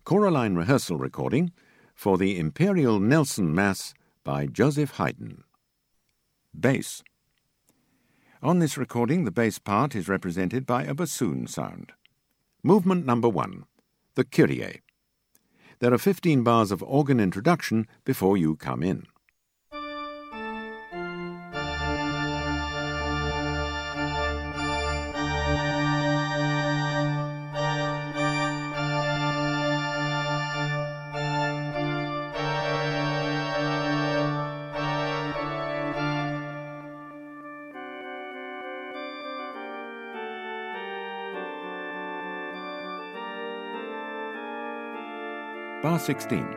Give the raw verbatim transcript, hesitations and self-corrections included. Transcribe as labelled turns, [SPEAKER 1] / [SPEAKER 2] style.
[SPEAKER 1] Choraline rehearsal recording for the Imperial Nelson Mass by Joseph Haydn. Bass. On this recording, the bass part is represented by a bassoon sound. Movement number one, the Kyrie. There are fifteen bars of organ introduction before you come in. Bar sixteen.